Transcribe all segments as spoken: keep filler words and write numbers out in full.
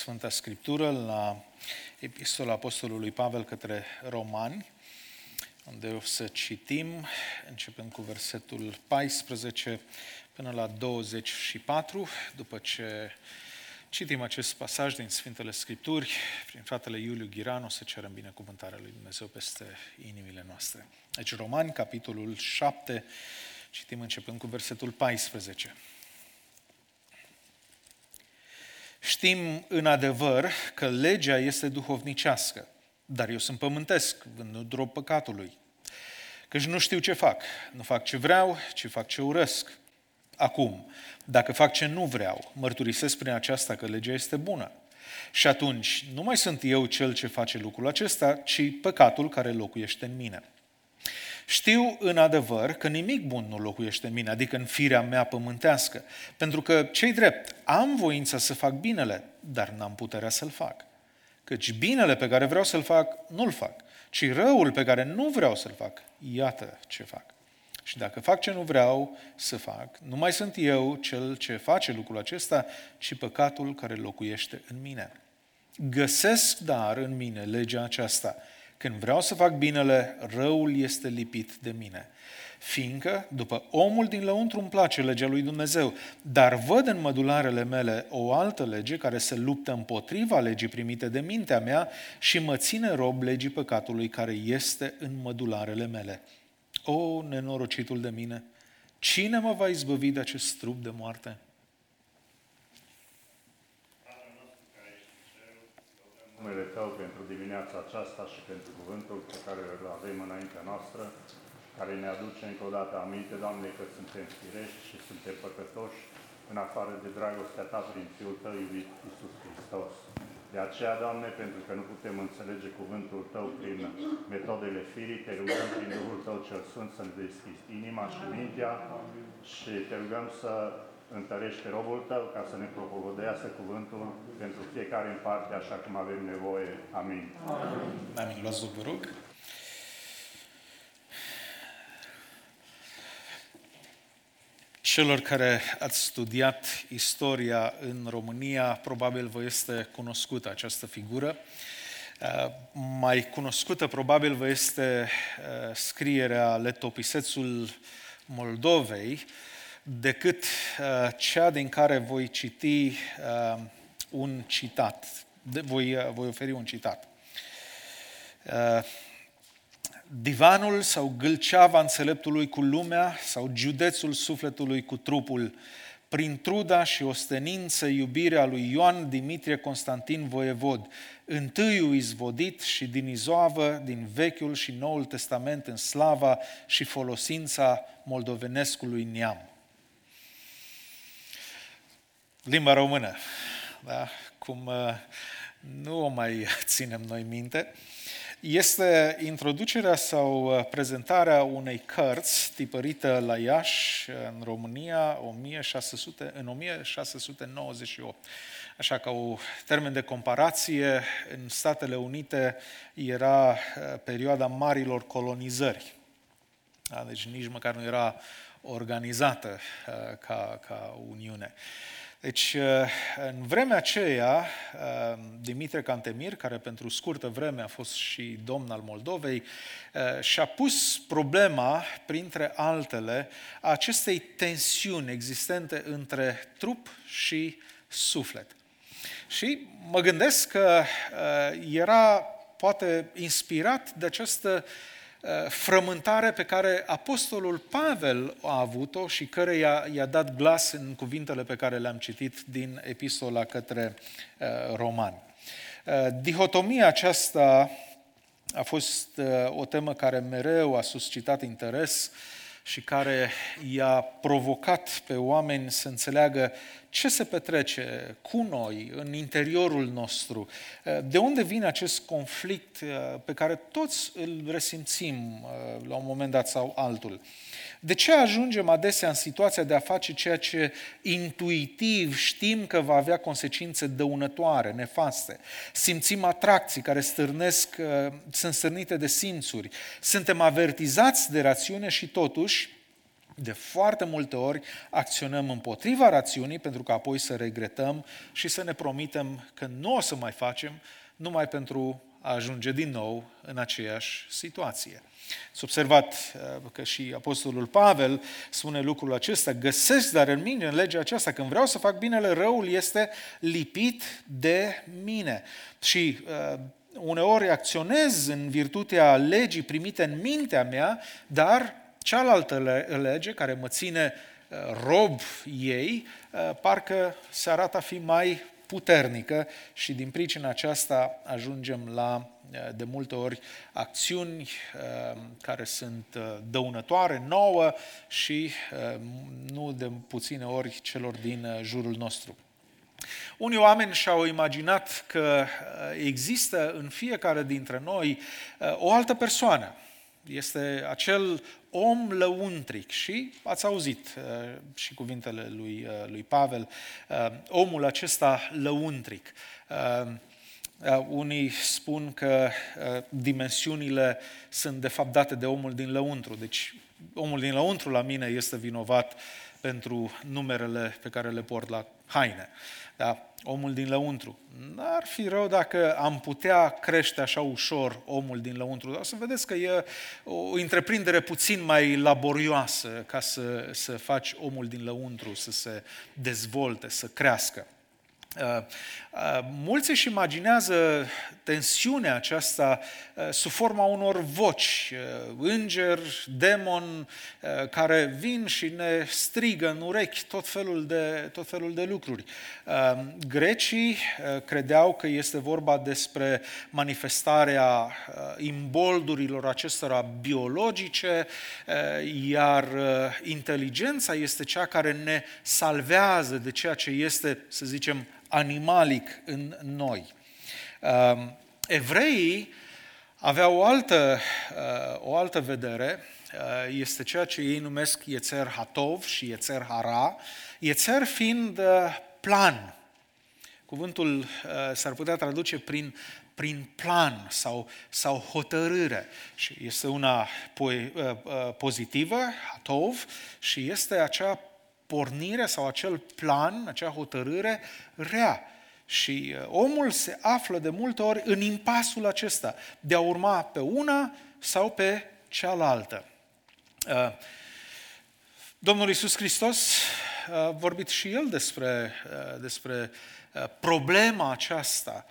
Sfânta Scriptură, la Epistola Apostolului Pavel către Romani, unde o să citim, începând cu versetul paisprezece până la douăzeci și patru, după ce citim acest pasaj din Sfintele Scripturi, prin fratele Iuliu Ghiran, o să cerem binecuvântarea lui Dumnezeu peste inimile noastre. Deci Romani, capitolul șapte, citim începând cu versetul paisprezece. Știm în adevăr că legea este duhovnicească, dar eu sunt pământesc, vândut rob păcatului. Căci nu știu ce fac, nu fac ce vreau, ci fac ce urăsc. Acum, dacă fac ce nu vreau, mărturisesc prin aceasta că legea este bună. Și atunci nu mai sunt eu cel ce face lucrul acesta, ci păcatul care locuiește în mine. Știu în adevăr că nimic bun nu locuiește în mine, adică în firea mea pământească, pentru că, ce-i drept, am voința să fac binele, dar n-am puterea să-l fac. Căci binele pe care vreau să-l fac, nu-l fac, ci răul pe care nu vreau să-l fac, iată ce fac. Și dacă fac ce nu vreau să fac, nu mai sunt eu cel ce face lucrul acesta, ci păcatul care locuiește în mine. Găsesc dar în mine legea aceasta. Când vreau să fac binele, răul este lipit de mine. Fiindcă, după omul din lăuntru îmi place legea lui Dumnezeu, dar văd în mădularele mele o altă lege care se luptă împotriva legii primite de mintea mea și mă ține rob legii păcatului care este în mădularele mele. O, nenorocitul de mine, cine mă va izbăvi de acest trup de moarte? Numele Tău pentru dimineața aceasta și pentru cuvântul pe care îl avem înaintea noastră, care ne aduce încă o dată aminte, Doamne, că suntem firești și suntem păcătoși, în afară de dragostea Ta prin Fiul Tău iubit, Iisus Hristos. De aceea, Doamne, pentru că nu putem înțelege cuvântul Tău prin metodele firii, Te rugăm prin Duhul Tău cel Sfânt să ne deschizi inima și mintea și Te rugăm să întărește robul Tău ca să ne propovădească cuvântul pentru fiecare în parte, așa cum avem nevoie. Amin. Amin. Amin. Luați loc, vă rog. Celor care ați studiat istoria în România, probabil vă este cunoscută această figură. Mai cunoscută probabil vă este scrierea Letopisețul Moldovei, decât cea din care voi citi un citat. Voi, voi oferi un citat. Divanul sau gâlceava înțeleptului cu lumea sau giudețul sufletului cu trupul, prin truda și ostenință iubirea lui Ioan Dimitrie Constantin Voievod, întâiul izvodit și din izoavă din Vechiul și Noul Testament în slava și folosința moldovenescului neam. Limba română, da? Cum nu o mai ținem noi minte, este introducerea sau prezentarea unei cărți tipărită la Iași, în România, în o mie șase sute nouăzeci și opt. Așa că o termen de comparație, în Statele Unite era perioada marilor colonizări. Da? Deci nici măcar nu era organizată ca, ca Uniune. Deci, în vremea aceea, Dimitrie Cantemir, care pentru scurtă vreme a fost și domn al Moldovei, și-a pus problema, printre altele, a acestei tensiuni existente între trup și suflet. Și mă gândesc că era poate inspirat de această frământare pe care apostolul Pavel a avut-o și care i-a, i-a dat glas în cuvintele pe care le-am citit din epistola către uh, Romani. Uh, dihotomia aceasta a fost uh, o temă care mereu a suscitat interes și care i-a provocat pe oameni să înțeleagă ce se petrece cu noi, în interiorul nostru, de unde vine acest conflict pe care toți îl resimțim la un moment dat sau altul. De ce ajungem adesea în situația de a face ceea ce intuitiv știm că va avea consecințe dăunătoare, nefaste? Simțim atracții care stârnesc, sunt stârnite de simțuri. Suntem avertizați de rațiune și totuși De foarte multe ori acționăm împotriva rațiunii pentru că apoi să regretăm și să ne promitem că nu o să mai facem numai pentru a ajunge din nou în aceeași situație. S-a observat că și Apostolul Pavel spune lucrul acesta: găsesc dar în mine, în legea aceasta, când vreau să fac binele, răul este lipit de mine. Și uh, uneori acționez în virtutea legii primite în mintea mea, dar cealaltă lege care mă ține uh, rob ei, uh, parcă se arată a fi mai puternică și din pricina aceasta ajungem la, de multe ori, acțiuni care sunt dăunătoare nouă și nu de puține ori celor din jurul nostru. Unii oameni și-au imaginat că există în fiecare dintre noi o altă persoană. Este acel om lăuntric și ați auzit uh, și cuvintele lui, uh, lui Pavel, uh, omul acesta lăuntric. Uh, uh, unii spun că uh, dimensiunile sunt de fapt date de omul din lăuntru, deci omul din lăuntru la mine este vinovat pentru numerele pe care le port la haine. Da? Omul din lăuntru. N-ar fi rău dacă am putea crește așa ușor omul din lăuntru, dar să vedeți că e o întreprindere puțin mai laborioasă ca să, să faci omul din lăuntru să se dezvolte, să crească. Uh, uh, mulți își imaginează tensiunea aceasta uh, sub forma unor voci, uh, îngeri, demoni, uh, care vin și ne strigă în urechi tot felul de, tot felul de lucruri. Uh, grecii uh, credeau că este vorba despre manifestarea uh, imboldurilor acestora biologice, uh, iar uh, inteligența este cea care ne salvează de ceea ce este, să zicem, animalic în noi. Evreii aveau o altă, o altă vedere, este ceea ce ei numesc Yetzer Hatov și Yetzer Hara, Yetzer fiind plan. Cuvântul s-ar putea traduce prin, prin plan sau, sau hotărâre. Și este una pozitivă, Hatov, și este acea pornire sau acel plan, acea hotărâre rea. Și omul se află de multe ori în impasul acesta, de a urma pe una sau pe cealaltă. Domnul Iisus Hristos a vorbit și El despre, despre problema aceasta,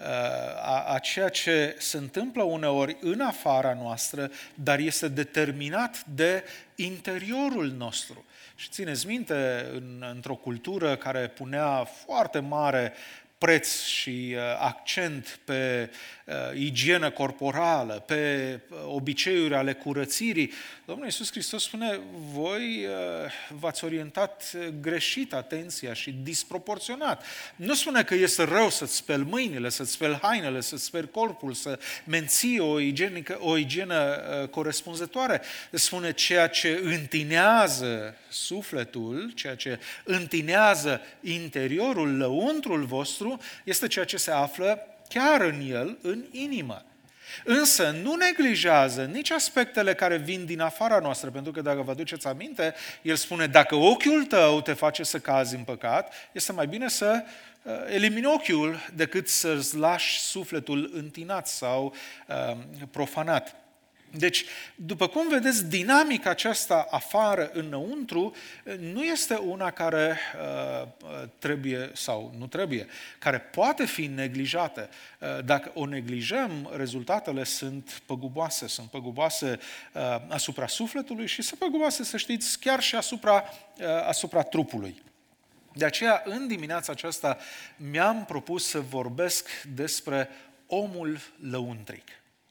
a, a ceea ce se întâmplă uneori în afara noastră, dar este determinat de interiorul nostru. Și țineți minte, în, într-o cultură care punea foarte mare preț și uh, accent pe uh, igienă corporală, pe uh, obiceiuri ale curățirii, Domnul Iisus Hristos spune: voi uh, v-ați orientat greșit atenția și disproporționat. Nu spune că este rău să-ți speli mâinile, să-ți speli hainele, să-ți speli corpul, să menții o, igienică, o igienă uh, corespunzătoare. Spune ceea ce întinează sufletul, ceea ce întinează interiorul, lăuntrul vostru, este ceea ce se află chiar în el, în inimă. Însă nu neglijează nici aspectele care vin din afara noastră, pentru că dacă vă aduceți aminte, el spune: dacă ochiul tău te face să cazi în păcat, este mai bine să elimini ochiul decât să-ți lași sufletul întinat sau uh, profanat. Deci, după cum vedeți, dinamica aceasta afară înăuntru nu este una care uh, trebuie sau nu trebuie, care poate fi neglijată. Uh, dacă o neglijăm, rezultatele sunt păguboase, sunt păguboase uh, asupra sufletului și sunt păguboase, să știți, chiar și asupra, uh, asupra trupului. De aceea, în dimineața aceasta, mi-am propus să vorbesc despre omul lăuntric.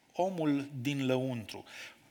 Omul din lăuntru.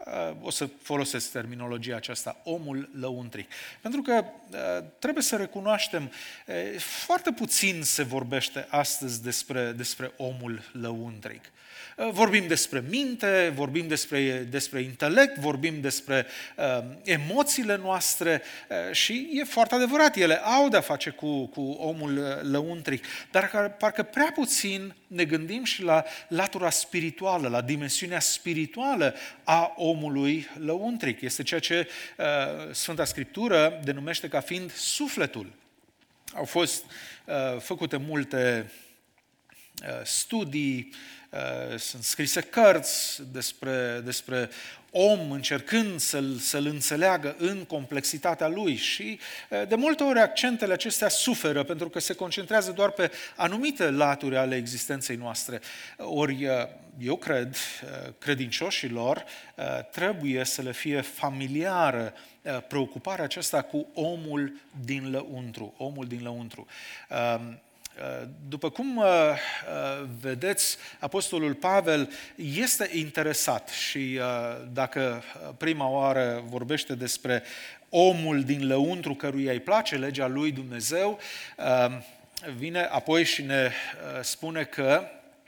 O să folosesc terminologia aceasta, omul lăuntric. Pentru că trebuie să recunoaștem, foarte puțin se vorbește astăzi despre, despre omul lăuntric. Vorbim despre minte, vorbim despre, despre intelect, vorbim despre uh, emoțiile noastre uh, și e foarte adevărat, ele au de-a face cu, cu omul lăuntric, dar parcă prea puțin ne gândim și la latura spirituală, la dimensiunea spirituală a omului lăuntric. Este ceea ce uh, Sfânta Scriptură denumește ca fiind sufletul. Au fost uh, făcute multe uh, studii, uh, sunt scrise cărți despre, despre om încercând să-l, să-l înțeleagă în complexitatea lui și uh, de multe ori accentele acestea suferă pentru că se concentrează doar pe anumite laturi ale existenței noastre. Ori uh, eu cred, uh, credincioșilor uh, trebuie să le fie familiară preocuparea aceasta cu omul din lăuntru, omul din lăuntru. După cum vedeți, Apostolul Pavel este interesat și dacă prima oară vorbește despre omul din lăuntru căruia îi place legea lui Dumnezeu, vine apoi și ne spune că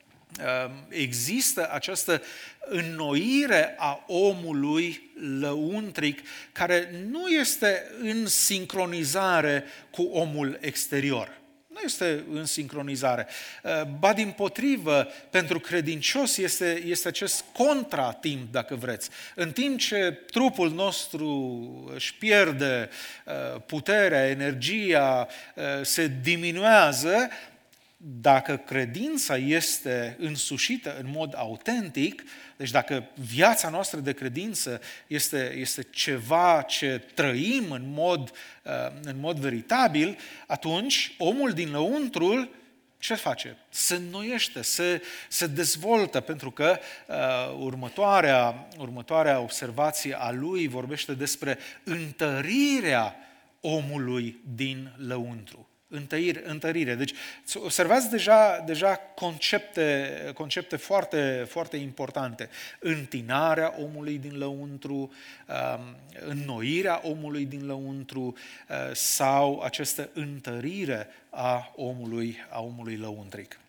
există această înnoire a omului lăuntric care nu este în sincronizare cu omul exterior. Nu este în sincronizare. Ba dimpotrivă, pentru credincios este, este acest contratimp, dacă vreți. În timp ce trupul nostru își pierde puterea, energia, se diminuează, dacă credința este însușită în mod autentic, deci dacă viața noastră de credință este, este ceva ce trăim în mod, în mod veritabil, atunci omul din lăuntrul ce face? Se înnoiește, se, se dezvoltă, pentru că uh, următoarea, următoarea observație a lui vorbește despre întărirea omului din lăuntru. Întărire, întărire. Deci observați deja, deja concepte, concepte foarte, foarte importante. Întinarea omului din lăuntru, înnoirea omului din lăuntru sau această întărire a omului, a omului lăuntric.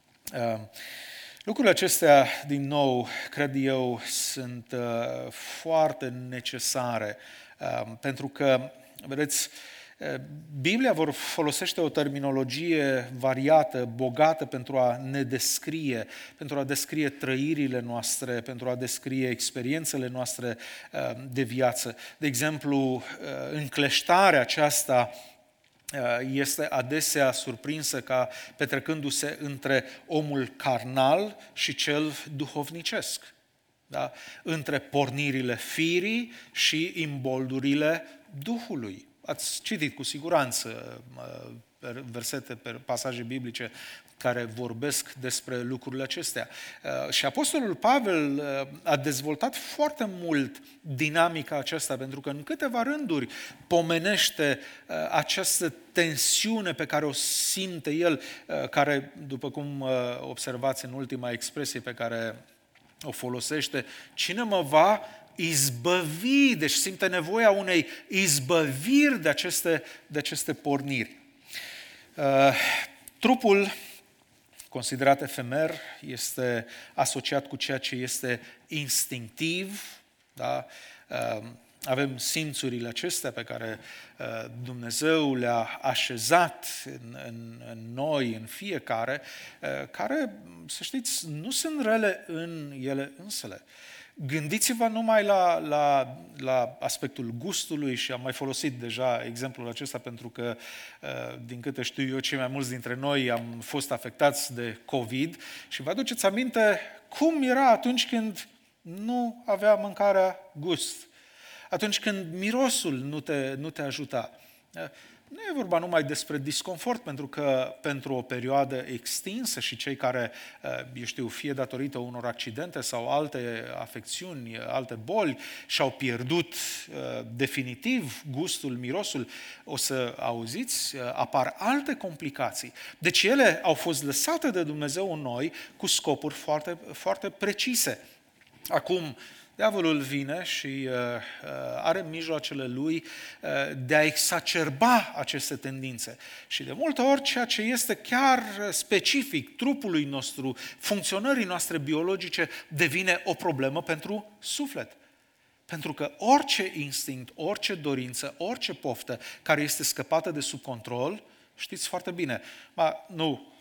Lucrurile acestea, din nou, cred eu, sunt foarte necesare pentru că, vedeți, Biblia vor folosește o terminologie variată, bogată pentru a ne descrie, pentru a descrie trăirile noastre, pentru a descrie experiențele noastre de viață. De exemplu, încleștarea aceasta este adesea surprinsă ca petrecându-se între omul carnal și cel duhovnicesc. Da? Între pornirile firii și imboldurile Duhului. Ați citit cu siguranță versete, pasaje biblice care vorbesc despre lucrurile acestea. Și Apostolul Pavel a dezvoltat foarte mult dinamica aceasta, pentru că în câteva rânduri pomenește această tensiune pe care o simte el, care, după cum observați în ultima expresie pe care o folosește, cine mă va izbăvi, deci simte nevoia unei izbăviri de aceste, de aceste porniri. Uh, trupul, considerat efemer, este asociat cu ceea ce este instinctiv, da? Uh, avem simțurile acestea pe care uh, Dumnezeu le-a așezat în, în, în noi, în fiecare, uh, care, să știți, nu sunt rele în ele însele. Gândiți-vă numai la, la, la aspectul gustului și am mai folosit deja exemplul acesta pentru că, din câte știu eu, cei mai mulți dintre noi am fost afectați de COVID și vă aduceți aminte cum era atunci când nu avea mâncarea gust, atunci când mirosul nu te, nu te ajuta. Nu e vorba numai despre disconfort, pentru că pentru o perioadă extinsă și cei care, eu știu, fie datorită unor accidente sau alte afecțiuni, alte boli, și-au pierdut definitiv gustul, mirosul, o să auziți, apar alte complicații. Deci ele au fost lăsate de Dumnezeu în noi cu scopuri foarte, foarte precise. Acum, diavolul vine și uh, are mijloacele lui uh, de a exacerba aceste tendințe. Și de multe ori ceea ce este chiar specific trupului nostru, funcționării noastre biologice, devine o problemă pentru suflet. Pentru că orice instinct, orice dorință, orice poftă care este scăpată de sub control, știți foarte bine, ma, nu,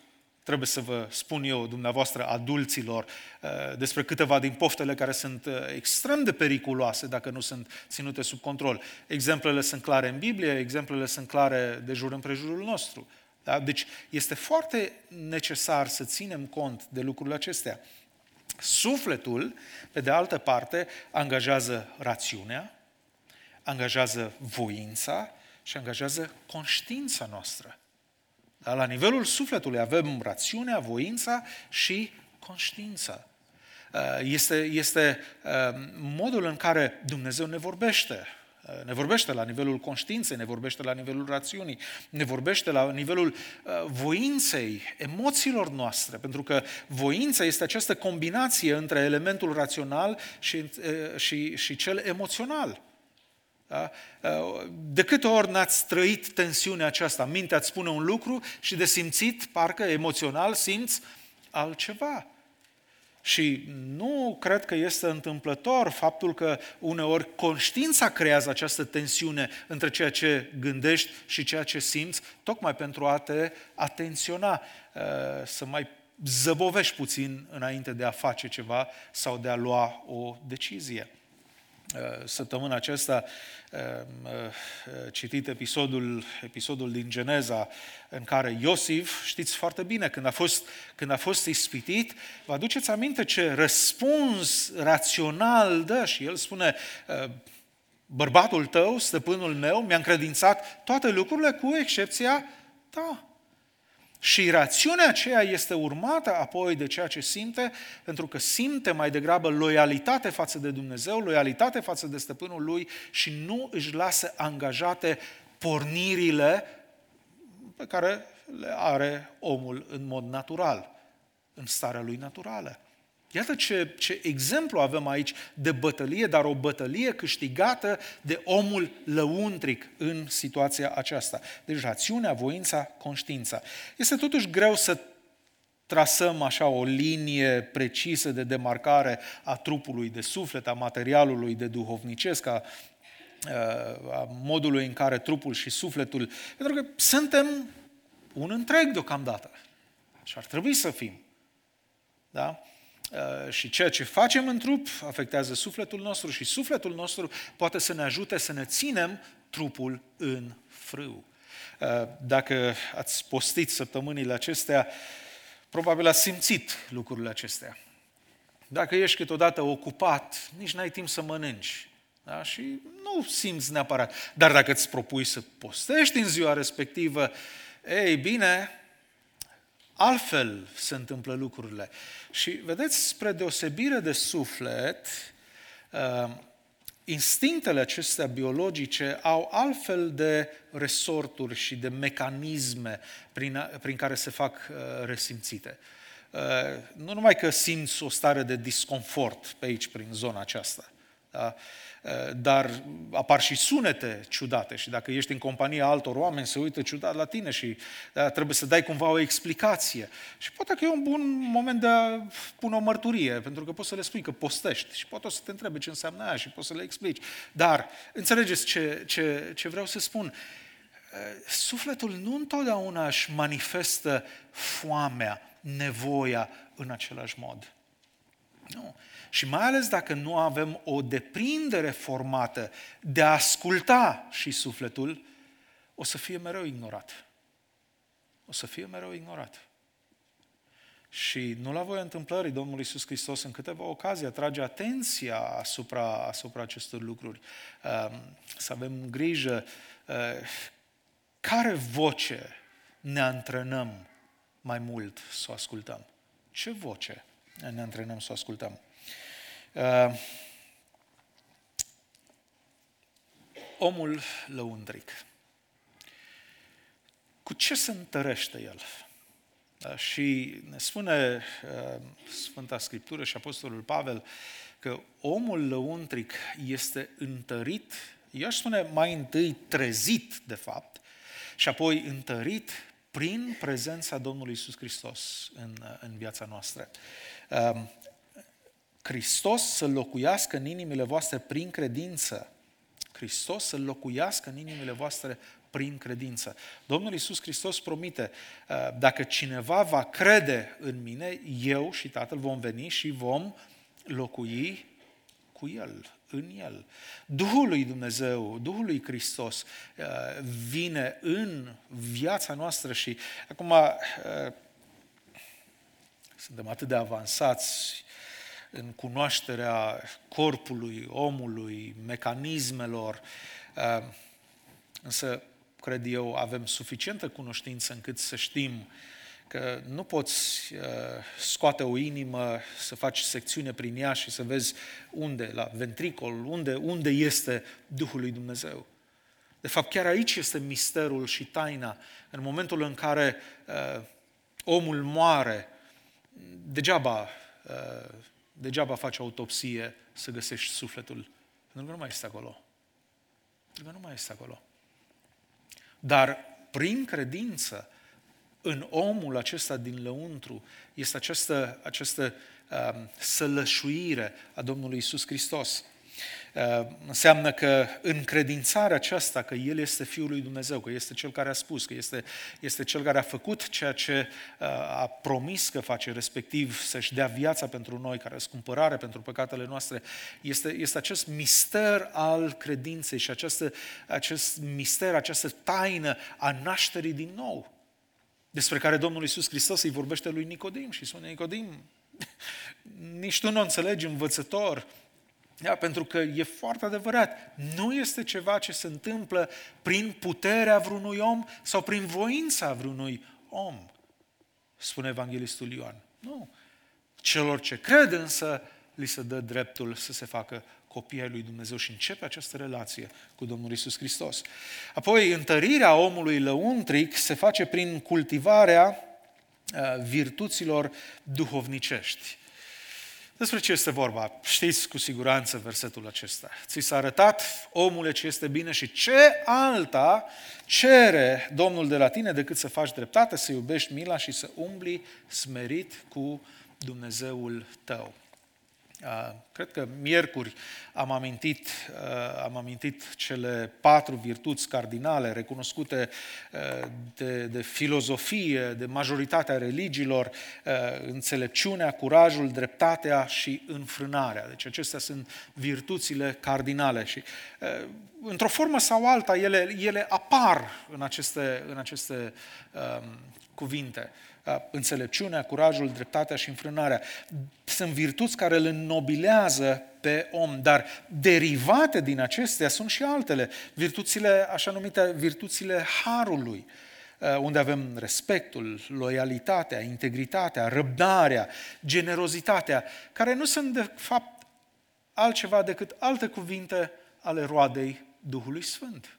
trebuie să vă spun eu, dumneavoastră, adulților, despre câteva din poftele care sunt extrem de periculoase dacă nu sunt ținute sub control. Exemplele sunt clare în Biblie, exemplele sunt clare de jur împrejurul nostru. Da? Deci este foarte necesar să ținem cont de lucrurile acestea. Sufletul, pe de altă parte, angajează rațiunea, angajează voința și angajează conștiința noastră. Dar la nivelul sufletului avem rațiunea, voința și conștiința. Este, este modul în care Dumnezeu ne vorbește. Ne vorbește la nivelul conștiinței, ne vorbește la nivelul rațiunii, ne vorbește la nivelul voinței, emoțiilor noastre, pentru că voința este această combinație între elementul rațional și, și, și cel emoțional. Da? De câte ori n-ați trăit tensiunea aceasta? Mintea îți spune un lucru și de simțit, parcă emoțional, simți altceva. Și nu cred că este întâmplător faptul că uneori conștiința creează această tensiune între ceea ce gândești și ceea ce simți, tocmai pentru a te atenționa, să mai zăbovești puțin înainte de a face ceva sau de a lua o decizie. Săptămâna aceasta citit episodul, episodul din Geneza în care Iosif, știți foarte bine, când a fost, când a fost ispitit, vă aduceți aminte ce răspuns rațional dă și el spune: bărbatul tău, stăpânul meu, mi-a încredințat toate lucrurile cu excepția ta. Și rațiunea aceea este urmată apoi de ceea ce simte, pentru că simte mai degrabă loialitate față de Dumnezeu, loialitate față de stăpânul lui și nu își lasă angajate pornirile pe care le are omul în mod natural, în starea lui naturală. Iată ce, ce exemplu avem aici de bătălie, dar o bătălie câștigată de omul lăuntric în situația aceasta. Deci rațiunea, voința, conștiința. Este totuși greu să trasăm așa o linie precisă de demarcare a trupului de suflet, a materialului de duhovnicesc, a, a modului în care trupul și sufletul, pentru că suntem un întreg deocamdată și ar trebui să fim. Da? Și ceea ce facem în trup afectează sufletul nostru și sufletul nostru poate să ne ajute să ne ținem trupul în frâu. Dacă ați postit săptămânile acestea, probabil ați simțit lucrurile acestea. Dacă ești câteodată ocupat, nici n-ai timp să mănânci. Da? Și nu simți neapărat. Dar dacă îți propui să postești în ziua respectivă, ei bine, altfel se întâmplă lucrurile. Și vedeți, spre deosebire de suflet, instinctele acestea biologice au altfel de resorturi și de mecanisme prin, prin care se fac resimțite. Nu numai că simți o stare de disconfort pe aici, prin zona aceasta, da? Dar apar și sunete ciudate și dacă ești în compania altor oameni, se uită ciudat la tine și da, trebuie să dai cumva o explicație. Și poate că e un bun moment de a pune o mărturie, pentru că poți să le spui că postești și poate o să te întrebe ce înseamnă aia și poți să le explici. Dar înțelegeți ce, ce, ce vreau să spun? Sufletul nu întotdeauna își manifestă foamea, nevoia în același mod. Nu. Și mai ales dacă nu avem o deprindere formată de a asculta și sufletul, o să fie mereu ignorat. O să fie mereu ignorat. Și nu la voia întâmplării, Domnul Iisus Hristos în câteva ocazii atrage atenția asupra, asupra acestor lucruri. Să avem grijă care voce ne antrenăm mai mult să o ascultăm. Ce voce ne antrenăm să o ascultăm? Uh, omul lăuntric. Cu ce se întărește el? Uh, și ne spune uh, Sfânta Scriptură și Apostolul Pavel că omul lăuntric este întărit, eu aș spune mai întâi trezit, de fapt, și apoi întărit prin prezența Domnului Iisus Hristos în, în viața noastră. Uh, Hristos să locuiască în inimile voastre prin credință. Hristos să locuiască în inimile voastre prin credință. Domnul Iisus Hristos promite, dacă cineva va crede în mine, eu și Tatăl vom veni și vom locui cu El, în El. Duhul lui Dumnezeu, Duhul lui Hristos vine în viața noastră și acum suntem atât de avansați în cunoașterea corpului, omului, mecanismelor, însă, cred eu, avem suficientă cunoștință încât să știm că nu poți scoate o inimă, să faci secțiune prin ea și să vezi unde, la ventricol, unde, unde este Duhul lui Dumnezeu. De fapt, chiar aici este misterul și taina. În momentul în care uh, omul moare, degeaba, uh, degeaba faci autopsie să găsești sufletul, pentru că nu mai este acolo. Pentru că nu mai este acolo. Dar prin credință, în omul acesta din lăuntru, este această, această uh, sălășuire a Domnului Iisus Hristos. Uh, înseamnă că încredințarea aceasta că El este Fiul lui Dumnezeu, că este Cel care a spus, că este, este Cel care a făcut ceea ce uh, a promis că face, respectiv să-și dea viața pentru noi, ca răscumpărare pentru păcatele noastre, este, este acest mister al credinței și această, acest mister, această taină a nașterii din nou, despre care Domnul Iisus Hristos îi vorbește lui Nicodim și spune: Nicodim, nici tu nu înțelegi, învățător, da, pentru că e foarte adevărat, nu este ceva ce se întâmplă prin puterea vreunui om sau prin voința vreunui om, spune Evanghelistul Ioan. Nu. Celor ce cred însă li se dă dreptul să se facă copii ai lui Dumnezeu și începe această relație cu Domnul Iisus Hristos. Apoi, întărirea omului lăuntric se face prin cultivarea virtuților duhovnicești. Despre ce este vorba? Știți cu siguranță versetul acesta. Ți s-a arătat, omule, ce este bine și ce alta cere Domnul de la tine decât să faci dreptate, să iubești mila și să umbli smerit cu Dumnezeul tău. Cred că miercuri am amintit, am amintit cele patru virtuți cardinale recunoscute de, de filozofie, de majoritatea religiilor: înțelepciunea, curajul, dreptatea și înfrânarea. Deci acestea sunt virtuțile cardinale și într-o formă sau alta ele, ele apar în aceste, în aceste um, cuvinte. Înțelepciunea, curajul, dreptatea și înfrânarea. Sunt virtuți care îl înnobilează pe om, dar derivate din acestea sunt și altele. Virtuțile, așa numite virtuțile harului, unde avem respectul, loialitatea, integritatea, răbdarea, generozitatea, care nu sunt de fapt altceva decât alte cuvinte ale roadei Duhului Sfânt.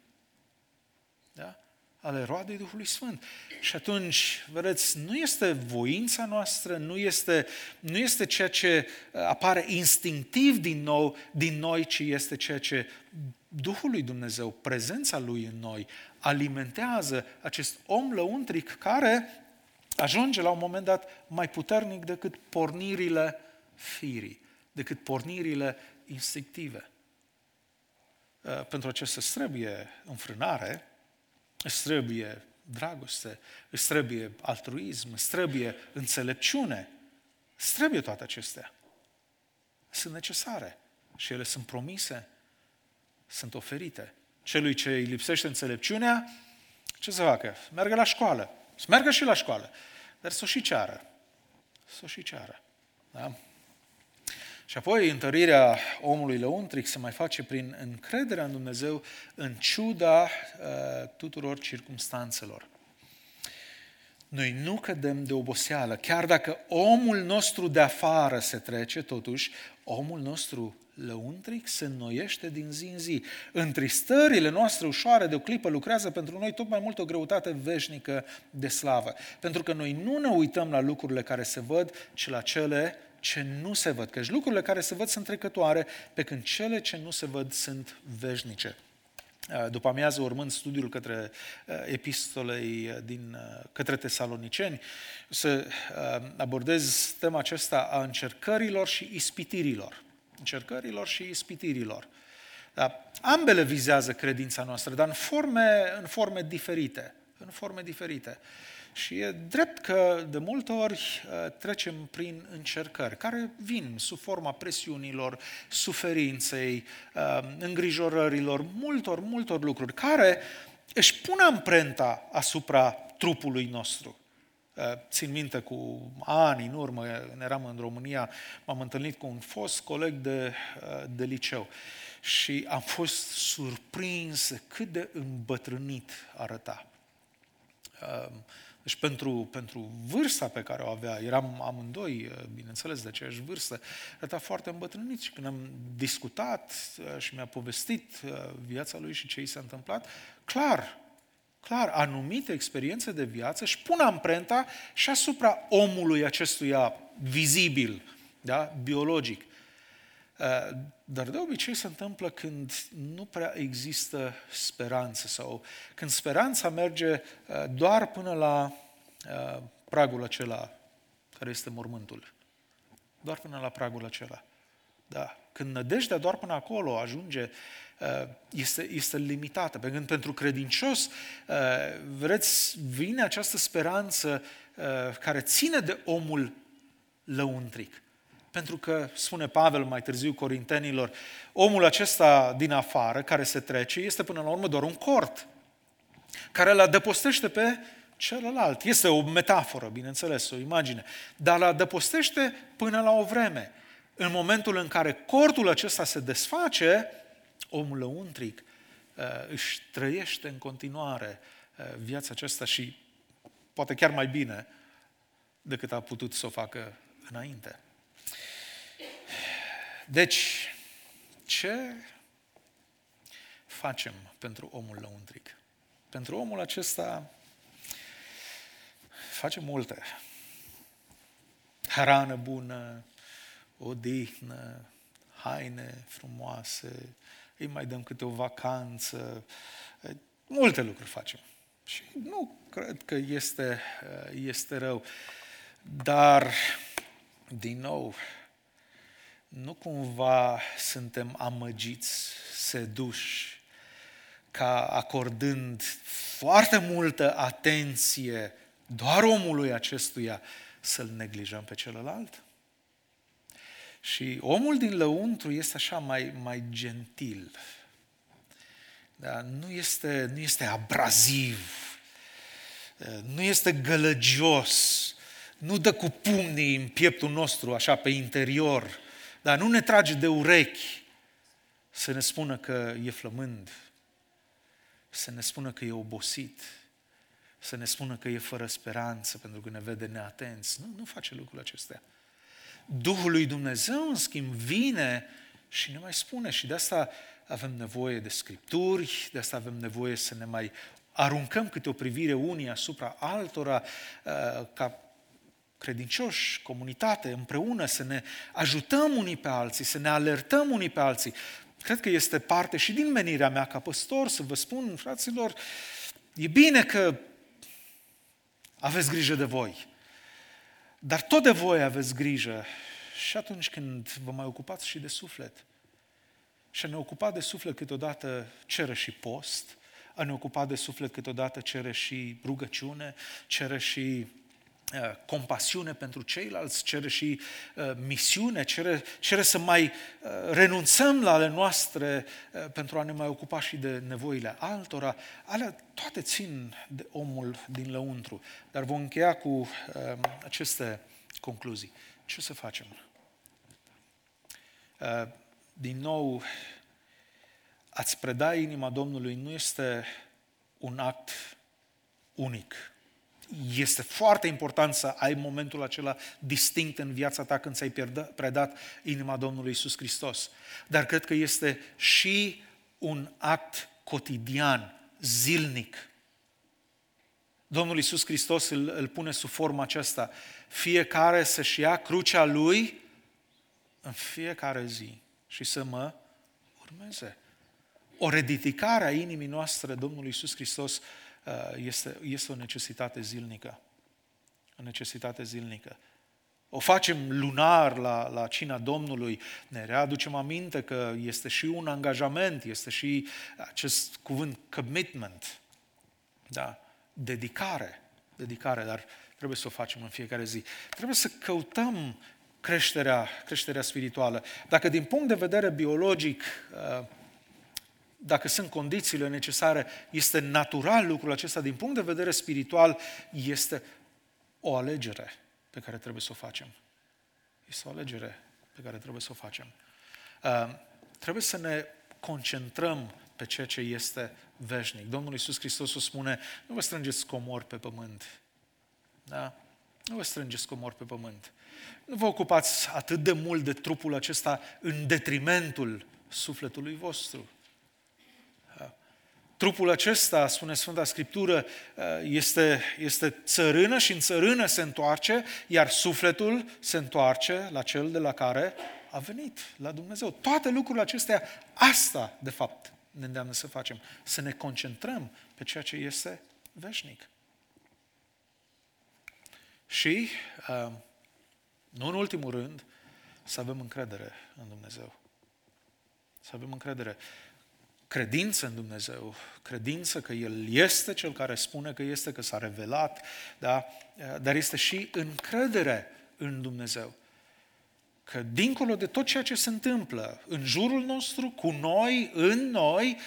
Da? Ale roadei Duhului Sfânt. Și atunci, vedeți, nu este voința noastră, nu este, nu este ceea ce apare instinctiv din nou din noi, ci este ceea ce Duhul lui Dumnezeu, prezența Lui în noi, alimentează acest om lăuntric care ajunge la un moment dat mai puternic decât pornirile firii, decât pornirile instinctive. Pentru acestea îți trebuie înfrânare, îți trebuie dragoste, îți trebuie altruism, îți trebuie înțelepciune, îți trebuie toate acestea. Sunt necesare și ele sunt promise, sunt oferite. Celui ce îi lipsește înțelepciunea, ce să facă? Meargă la școală. Să meargă și la școală, dar să o și ceară. Să o și ceară. Da? Și apoi întărirea omului lăuntric se mai face prin încrederea în Dumnezeu în ciuda uh, tuturor circumstanțelor. Noi nu cădem de oboseală, chiar dacă omul nostru de afară se trece, totuși omul nostru lăuntric se înnoiește din zi în zi. Întristările noastre ușoare de o clipă lucrează pentru noi tot mai mult o greutate veșnică de slavă. Pentru că noi nu ne uităm la lucrurile care se văd, ci la cele ce nu se văd. Căci lucrurile care se văd sunt trecătoare, pe când cele ce nu se văd sunt veșnice. După amiază, urmând studiul către epistolei din, către Tesaloniceni, să abordez tema aceasta a încercărilor și ispitirilor. Încercărilor și ispitirilor. Da? Ambele vizează credința noastră, dar în forme, în forme diferite. În forme diferite. Și e drept că de multe ori trecem prin încercări care vin sub forma presiunilor, suferinței, îngrijorărilor, multor, multor lucruri, care își pun amprenta asupra trupului nostru. Țin minte, cu ani în urmă, când eram în România, m-am întâlnit cu un fost coleg de, de liceu și am fost surprins cât de îmbătrânit arăta. Deci pentru, pentru vârsta pe care o avea, eram amândoi, bineînțeles, de aceeași vârstă, arăta foarte îmbătrânit și când am discutat și mi-a povestit viața lui și ce i s-a întâmplat, clar, clar, anumite experiențe de viață își pun amprenta și asupra omului acestuia vizibil, da? Biologic. Dar de obicei se întâmplă când nu prea există speranță sau când speranța merge doar până la pragul acela care este mormântul. Doar până la pragul acela. Da. Când nădejdea doar până acolo ajunge, este, este limitată. Pentru credincios, vedeți, vine această speranță care ține de omul lăuntric. Pentru că, spune Pavel mai târziu Corintenilor, omul acesta din afară, care se trece, este până la urmă doar un cort, care îl adăpostește pe celălalt. Este o metaforă, bineînțeles, o imagine, dar îl adăpostește până la o vreme. În momentul în care cortul acesta se desface, omul lăuntric își trăiește în continuare viața aceasta și poate chiar mai bine decât a putut să o facă înainte. Deci, ce facem pentru omul lăuntric? Pentru omul acesta facem multe. Hrană bună, odihnă, haine frumoase, îi mai dăm câte o vacanță, multe lucruri facem. Și nu cred că este, este rău. Dar, din nou, nu cumva suntem amăgiți, seduși, ca acordând foarte multă atenție doar omului acestuia să-l neglijăm pe celălalt? Și omul din lăuntru este așa mai, mai gentil. Da? Nu este, nu este abraziv, nu este gălăgios, nu dă cu pumnii în pieptul nostru, așa pe interior, dar nu ne trage de urechi să ne spună că e flămând, să ne spună că e obosit, să ne spună că e fără speranță pentru că ne vede neatenți. Nu, nu face lucrul acestea. Duhul lui Dumnezeu, în schimb, vine și ne mai spune și de asta avem nevoie de Scripturi, de asta avem nevoie să ne mai aruncăm câte o privire unii asupra altora, ca credincioși, comunitate, împreună, să ne ajutăm unii pe alții, să ne alertăm unii pe alții. Cred că este parte și din menirea mea ca păstor să vă spun, fraților, e bine că aveți grijă de voi, dar tot de voi aveți grijă și atunci când vă mai ocupați și de suflet. Și a ne ocupa de suflet câteodată cere și post, a ne ocupa de suflet câteodată cere și rugăciune, cere și compasiune pentru ceilalți, cere și uh, misiune, cere, cere să mai uh, renunțăm la ale noastre uh, pentru a ne mai ocupa și de nevoile altora. Alea toate țin de omul din lăuntru. Dar vom încheia cu uh, aceste concluzii. Ce să facem? Uh, din nou, a-ți preda inima Domnului nu este un act unic. Este foarte important să ai momentul acela distinct în viața ta când ți-ai predat inima Domnului Iisus Hristos. Dar cred că este și un act cotidian, zilnic. Domnul Iisus Hristos îl, îl pune sub forma aceasta. Fiecare să-și ia crucea lui în fiecare zi și să mă urmeze. O ridicare a inimii noastre Domnului Iisus Hristos Este, este o necesitate zilnică. O necesitate zilnică. O facem lunar la, la cina Domnului, ne readucem aminte că este și un angajament, este și acest cuvânt commitment, da? Dedicare, dedicare, dar trebuie să o facem în fiecare zi. Trebuie să căutăm creșterea, creșterea spirituală. Dacă din punct de vedere biologic, dacă sunt condițiile necesare, este natural lucrul acesta, din punct de vedere spiritual, este o alegere pe care trebuie să o facem. Este o alegere pe care trebuie să o facem. Uh, trebuie să ne concentrăm pe ceea ce este veșnic. Domnul Iisus Hristos o spune, nu vă strângeți comori pe pământ. Da? Nu vă strângeți comori pe pământ. Nu vă ocupați atât de mult de trupul acesta în detrimentul sufletului vostru. Trupul acesta, spune Sfânta Scriptură, este, este țărână și în țărână se întoarce, iar sufletul se întoarce la cel de la care a venit, la Dumnezeu. Toate lucrurile acestea, asta, de fapt, ne îndeamnă să facem, să ne concentrăm pe ceea ce este veșnic. Și, nu în ultimul rând, să avem încredere în Dumnezeu. Să avem încredere. Credință în Dumnezeu, credință că El este Cel care spune că este, că s-a revelat, da? Dar este și încredere în Dumnezeu. Că dincolo de tot ceea ce se întâmplă în jurul nostru, cu noi, în noi,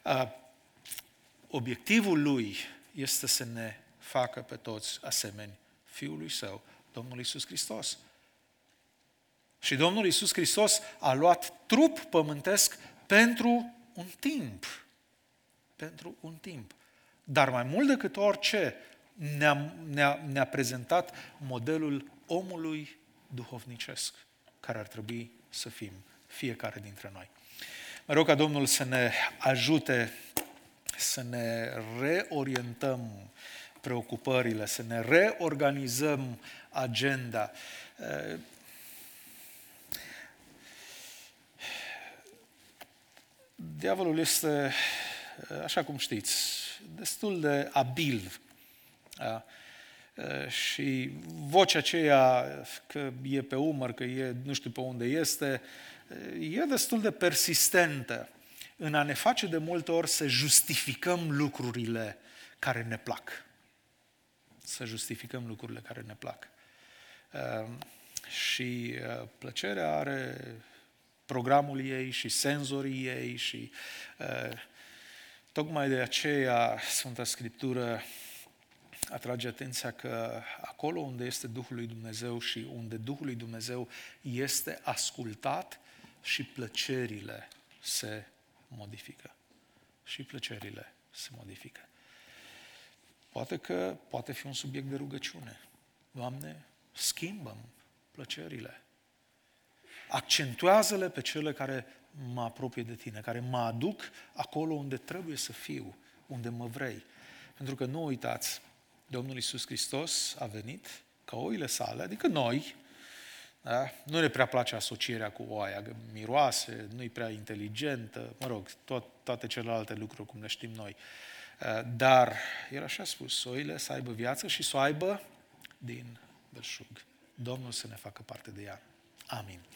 obiectivul Lui este să ne facă pe toți asemeni Fiului Său, Domnul Iisus Hristos. Și Domnul Iisus Hristos a luat trup pământesc pentru un timp. Pentru un timp. Dar mai mult decât orice, ne-a, ne-a, ne-a prezentat modelul omului duhovnicesc, care ar trebui să fim fiecare dintre noi. Mă rog ca Domnul să ne ajute să ne reorientăm preocupările, să ne reorganizăm agenda. Diavolul este, așa cum știți, destul de abil. Da? Și vocea aceea că e pe umăr, că e nu știu pe unde este, e destul de persistentă în a ne face de multe ori să justificăm lucrurile care ne plac. Să justificăm lucrurile care ne plac. Și plăcerea are programul ei și senzorii ei și uh, tocmai de aceea Sfânta Scriptură atrage atenția că acolo unde este Duhul lui Dumnezeu și unde Duhul lui Dumnezeu este ascultat, și plăcerile se modifică. Și plăcerile se modifică. Poate că poate fi un subiect de rugăciune. Doamne, schimbă-mi plăcerile. Accentuează-le pe cele care mă apropie de Tine, care mă aduc acolo unde trebuie să fiu, unde mă vrei. Pentru că nu uitați, Domnul Iisus Hristos a venit ca oile sale, adică noi, da? Nu ne prea place asocierea cu oaia, că miroase, nu-i prea inteligentă, mă rog, tot, toate celelalte lucruri cum le știm noi. Dar El așa a spus, oile să aibă viață și să o aibă din belșug. Domnul să ne facă parte de ea. Amin.